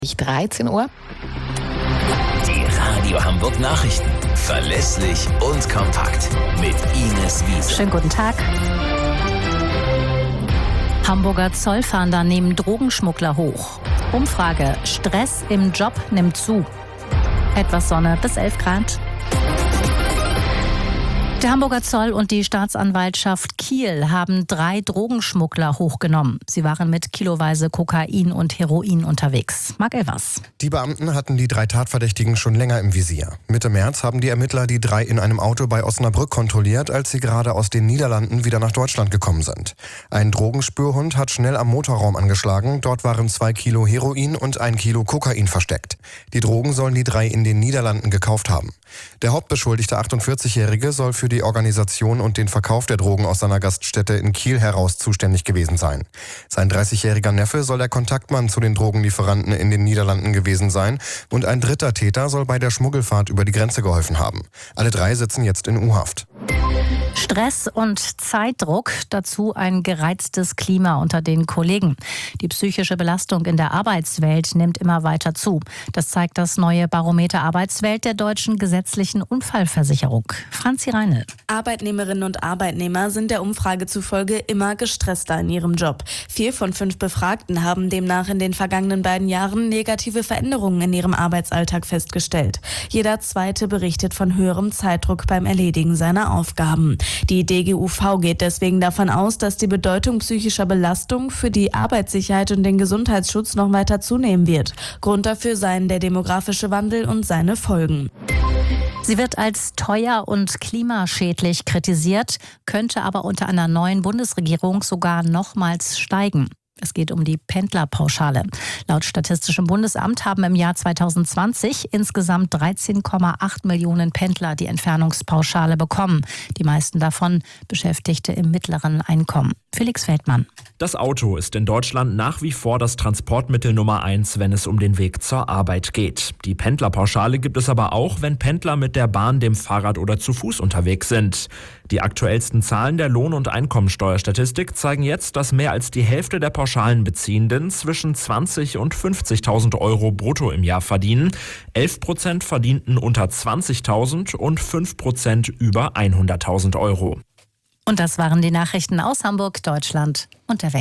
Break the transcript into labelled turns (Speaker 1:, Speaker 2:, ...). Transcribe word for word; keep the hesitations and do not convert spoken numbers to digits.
Speaker 1: dreizehn Uhr.
Speaker 2: Die Radio Hamburg Nachrichten. Verlässlich und kompakt. Mit Ines Wiese.
Speaker 1: Schönen guten Tag. Hamburger Zollfahnder nehmen Drogenschmuggler hoch. Umfrage: Stress im Job nimmt zu. Etwas Sonne bis elf Grad. Der Hamburger Zoll und die Staatsanwaltschaft Kiel haben drei Drogenschmuggler hochgenommen. Sie waren mit kiloweise Kokain und Heroin unterwegs. Marc Elvers.
Speaker 3: Die Beamten hatten die drei Tatverdächtigen schon länger im Visier. Mitte März haben die Ermittler die drei in einem Auto bei Osnabrück kontrolliert, als sie gerade aus den Niederlanden wieder nach Deutschland gekommen sind. Ein Drogenspürhund hat schnell am Motorraum angeschlagen. Dort waren zwei Kilo Heroin und ein Kilo Kokain versteckt. Die Drogen sollen die drei in den Niederlanden gekauft haben. Der Hauptbeschuldigte achtundvierzigjährige soll für die Organisation und den Verkauf der Drogen aus seiner Gaststätte in Kiel heraus zuständig gewesen sein. Sein dreißigjähriger Neffe soll der Kontaktmann zu den Drogenlieferanten in den Niederlanden gewesen sein und ein dritter Täter soll bei der Schmuggelfahrt über die Grenze geholfen haben. Alle drei sitzen jetzt in U-Haft.
Speaker 1: Stress und Zeitdruck, dazu ein gereiztes Klima unter den Kollegen. Die psychische Belastung in der Arbeitswelt nimmt immer weiter zu. Das zeigt das neue Barometer Arbeitswelt der deutschen gesetzlichen Unfallversicherung. Franzi Reinl.
Speaker 4: Arbeitnehmerinnen und Arbeitnehmer sind der Umfrage zufolge immer gestresster in ihrem Job. Vier von fünf Befragten haben demnach in den vergangenen beiden Jahren negative Veränderungen in ihrem Arbeitsalltag festgestellt. Jeder Zweite berichtet von höherem Zeitdruck beim Erledigen seiner Aufgaben. Die D G U V geht deswegen davon aus, dass die Bedeutung psychischer Belastung für die Arbeitssicherheit und den Gesundheitsschutz noch weiter zunehmen wird. Grund dafür seien der demografische Wandel und seine Folgen.
Speaker 1: Sie wird als teuer und klimaschädlich kritisiert, könnte aber unter einer neuen Bundesregierung sogar nochmals steigen. Es geht um die Pendlerpauschale. Laut Statistischem Bundesamt haben im Jahr zweitausendzwanzig insgesamt dreizehn Komma acht Millionen Pendler die Entfernungspauschale bekommen. Die meisten davon Beschäftigte im mittleren Einkommen. Felix Feldmann.
Speaker 5: Das Auto ist in Deutschland nach wie vor das Transportmittel Nummer eins, wenn es um den Weg zur Arbeit geht. Die Pendlerpauschale gibt es aber auch, wenn Pendler mit der Bahn, dem Fahrrad oder zu Fuß unterwegs sind. Die aktuellsten Zahlen der Lohn- und Einkommensteuerstatistik zeigen jetzt, dass mehr als die Hälfte der Pauschalenbeziehenden zwischen zwanzig und fünfzigtausend Euro brutto im Jahr verdienen. elf Prozent verdienten unter zwanzigtausend und fünf Prozent über hunderttausend Euro.
Speaker 1: Und das waren die Nachrichten aus Hamburg, Deutschland und der Welt.